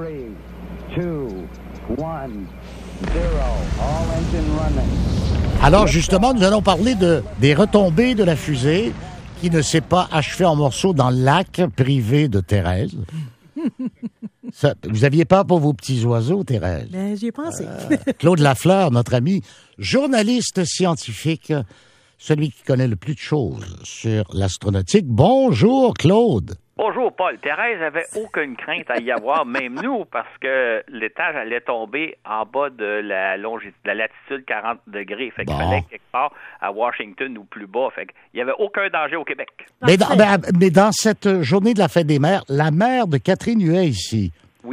Alors, justement, nous allons parler des retombées de la fusée qui ne s'est pas achevée en morceaux dans le lac privé de Thérèse. Ça, vous aviez peur pour vos petits oiseaux, Thérèse? Ben, j'y ai pensé. Claude Lafleur, notre ami journaliste scientifique, celui qui connaît le plus de choses sur l'astronautique. Bonjour, Claude. Bonjour, Paul. Thérèse avait aucune crainte à y avoir, même nous, parce que l'étage allait tomber en bas de la latitude 40 degrés. Fait qu'il fallait quelque part à Washington ou plus bas. Fait qu'il n'y avait aucun danger au Québec. Mais dans cette journée de la fête des mères, la mère de Catherine Huet ici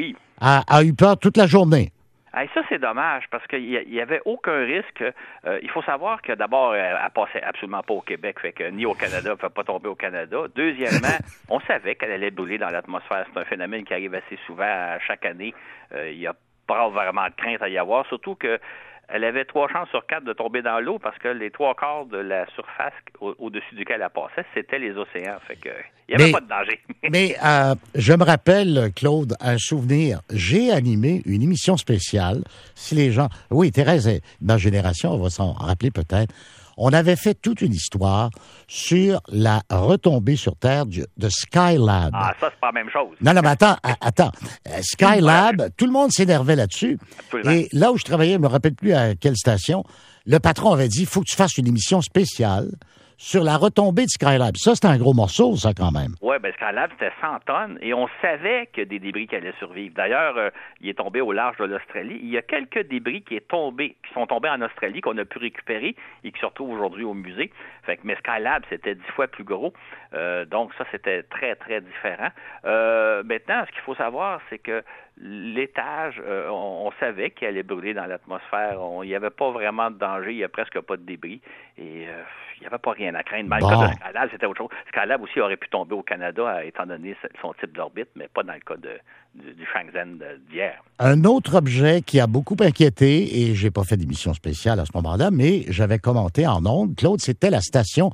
a eu peur toute la journée. Et ça, c'est dommage, parce qu'il n'y avait aucun risque. Il faut savoir que, d'abord, elle passait absolument pas au Québec, fait que ni au Canada, elle ne fait pas tomber au Canada. Deuxièmement, on savait qu'elle allait brûler dans l'atmosphère. C'est un phénomène qui arrive assez souvent chaque année. Il n'y a pas vraiment de crainte à y avoir, surtout que elle avait 3 chances sur 4 de tomber dans l'eau parce que les 3/4 de la surface au-dessus duquel elle passait, c'était les océans. Fait que il n'y avait pas de danger. Mais je me rappelle, Claude, un souvenir. J'ai animé une émission spéciale. Si les gens... Oui, Thérèse, ma génération, on va s'en rappeler peut-être. On avait fait toute une histoire sur la retombée sur Terre de Skylab. Ah, ça, c'est pas la même chose. Non, mais attends. Skylab, tout le monde s'énervait là-dessus. Absolument. Et là où je travaillais, je me rappelle plus à quelle station, le patron avait dit, il faut que tu fasses une émission spéciale sur la retombée de Skylab. Ça, c'était un gros morceau, ça, quand même. Oui, bien, Skylab, c'était 100 tonnes et on savait qu'il y a des débris qui allaient survivre. D'ailleurs, il est tombé au large de l'Australie. Il y a quelques débris qui sont tombés en Australie, qu'on a pu récupérer et qui se retrouvent aujourd'hui au musée. Mais Skylab, c'était 10 fois plus gros. Donc, ça, c'était très, très différent. Maintenant, ce qu'il faut savoir, c'est que l'étage, on savait qu'il allait brûler dans l'atmosphère. Il n'y avait pas vraiment de danger. Il n'y a presque pas de débris. Et il n'y avait pas rien à craindre. Mais le cas de Skylab, c'était autre chose. Skylab aussi aurait pu tomber au Canada, étant donné son type d'orbite, mais pas dans le cas du Shenzhen d'hier. Un autre objet qui a beaucoup inquiété, et j'ai pas fait d'émission spéciale à ce moment-là, mais j'avais commenté en ondes, Claude, c'était la station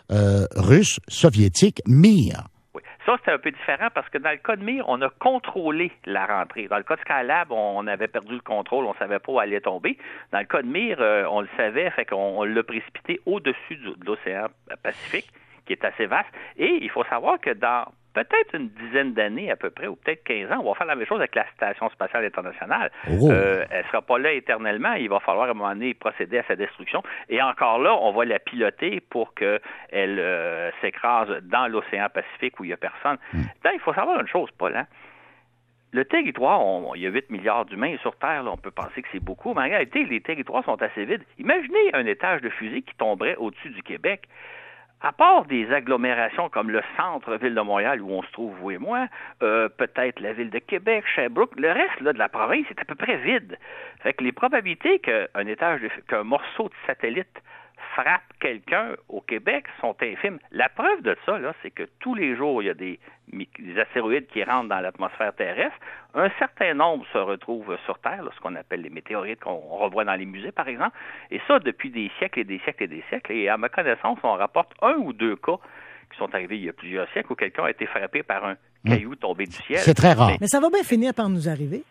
russe soviétique Mir. Ça, c'était un peu différent parce que dans le cas de Mir, on a contrôlé la rentrée. Dans le cas de Skylab, on avait perdu le contrôle, on ne savait pas où elle allait tomber. Dans le cas de Mir, on le savait, fait qu'on l'a précipité au-dessus de l'océan Pacifique, qui est assez vaste. Et il faut savoir que dans peut-être une dizaine d'années à peu près, ou peut-être 15 ans, on va faire la même chose avec la Station spatiale internationale. Elle ne sera pas là éternellement. Il va falloir à un moment donné procéder à sa destruction. Et encore là, on va la piloter pour qu'elle s'écrase dans l'océan Pacifique où il n'y a personne. Là, il faut savoir une chose, Paul, hein? Le territoire, il y a 8 milliards d'humains sur Terre, là, on peut penser que c'est beaucoup, mais en réalité, les territoires sont assez vides. Imaginez un étage de fusée qui tomberait au-dessus du Québec. À part des agglomérations comme le centre-ville de Montréal, où on se trouve, vous et moi, peut-être la ville de Québec, Sherbrooke, le reste là, de la province est à peu près vide. Fait que les probabilités qu'un morceau de satellite frappe quelqu'un au Québec sont infimes. La preuve de ça, là, c'est que tous les jours, il y a des astéroïdes qui rentrent dans l'atmosphère terrestre. Un certain nombre se retrouvent sur Terre, là, ce qu'on appelle les météorites qu'on revoit dans les musées, par exemple. Et ça, depuis des siècles et des siècles et des siècles. Et à ma connaissance, on rapporte 1 ou 2 cas qui sont arrivés il y a plusieurs siècles où quelqu'un a été frappé par un caillou tombé du ciel. C'est très rare. Mais ça va bien finir par nous arriver.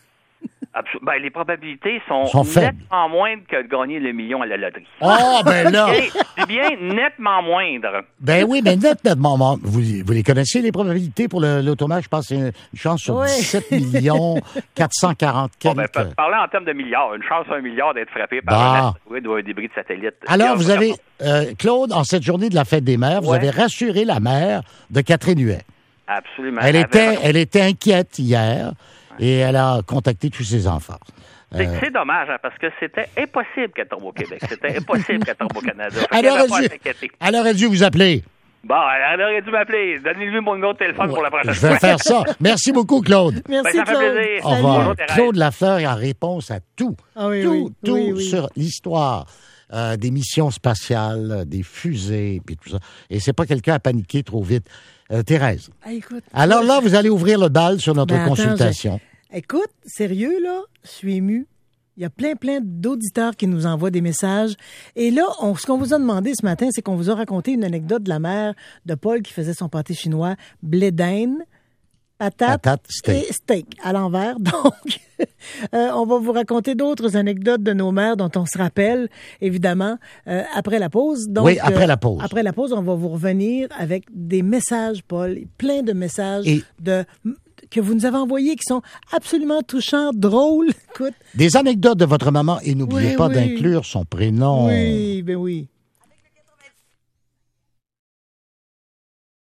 Ben, les probabilités sont faibles. Nettement moindres que de gagner le million à la loterie. Ah, ben là! C'est bien nettement moindre. Ben oui, mais nettement moindre. Vous les connaissez, les probabilités pour l'automate? Je pense que c'est une chance sur 17 millions 440 quelques. Bon, ben, parler en termes de milliards, une chance sur 1 milliard d'être frappé par un astéroïde ou un débris de satellite. Alors, vous avez, Claude, en cette journée de la fête des mères, vous avez rassuré la mère de Catherine Huet. Absolument. Elle était inquiète hier. Et elle a contacté tous ses enfants. C'est dommage, hein, parce que c'était impossible qu'elle tombe au Québec. C'était impossible qu'elle tombe au Canada. Elle aurait dû vous appeler. Bon, elle aurait dû m'appeler. Donnez-lui mon numéro de téléphone pour la prochaine fois. Je vais faire ça. Merci beaucoup, Claude. Merci, ça fait plaisir. Au revoir. Claude Lafleur a réponse à tout. Tout sur l'histoire des missions spatiales, des fusées, puis tout ça. Et c'est pas quelqu'un à paniquer trop vite. Thérèse. Écoute, alors là, vous allez ouvrir le bal sur notre consultation. Écoute, sérieux, là, je suis ému. Il y a plein d'auditeurs qui nous envoient des messages. Et là, ce qu'on vous a demandé ce matin, c'est qu'on vous a raconté une anecdote de la mère de Paul qui faisait son pâté chinois, blé d'Inde, Patate steak. et steak à l'envers. Donc, on va vous raconter d'autres anecdotes de nos mères dont on se rappelle, évidemment, après la pause. Donc, oui, après la pause. Après la pause, on va vous revenir avec des messages, Paul, plein de messages que vous nous avez envoyés qui sont absolument touchants, drôles. Écoute. Des anecdotes de votre maman et n'oubliez pas d'inclure son prénom. Oui, ben oui.